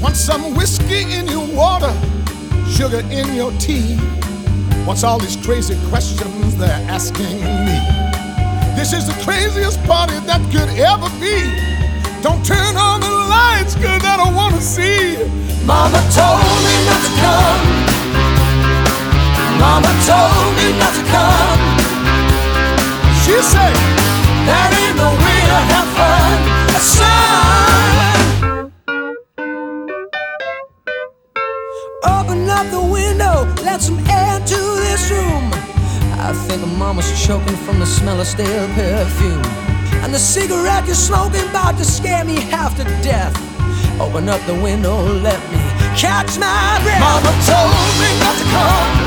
Want some whiskey in your water, sugar in your tea. What's all these crazy questions they're asking me? This is the craziest party that could ever be. Don't turn on the lights, cause I don't wanna see. Mama told me not to come. Mama told me not to come. She said, that ain't no way to have fun, son. Open up the window, let some air into this room. I think mama's choking from the smell of stale perfume. And the cigarette you're smoking about to scare me half to death. Open up the window, let me catch my breath. Mama told me not to come.